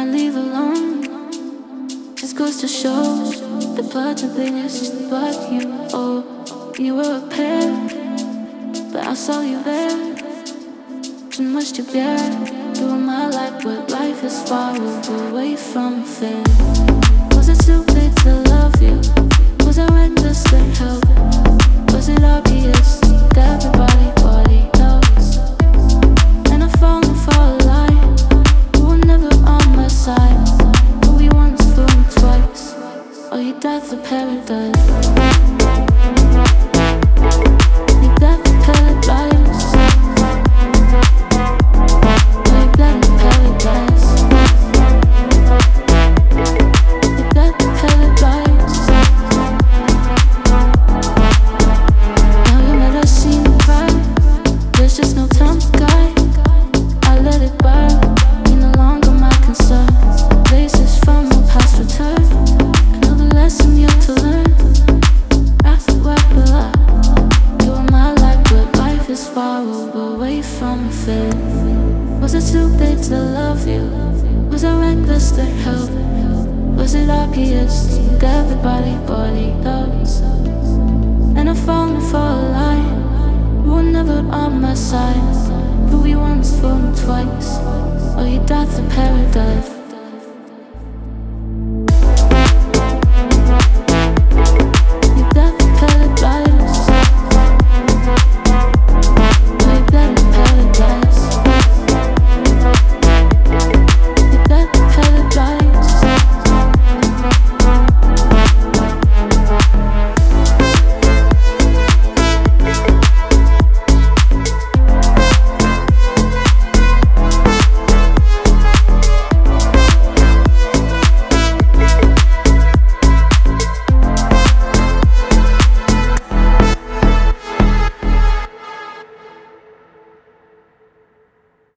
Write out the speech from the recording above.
leave alone. Just goes to show the blood to is but you. Oh, you were a pair, but I saw you there. Too much to bear. Doing my life, but life is far away from fair. Was it too late to love you? Was I reckless to help? Was it obvious that everybody knows? And I fallen for a lie. You were never on my side. But we once fooled twice. Oh, you died for paradise. You died for paradise. Oh, you died for paradise. You died for paradise. Now you never see me cry. There's just no time to guide. I let it by. You're no longer my concern. Places from my past return. Another lesson you to learn. After what will I? You are my life, but life is far away from fair. Was it too late to love you? Was I reckless to help? Was it obvious that everybody knows? And I've fallen for a lie. You were never on my side, but we once fooled twice.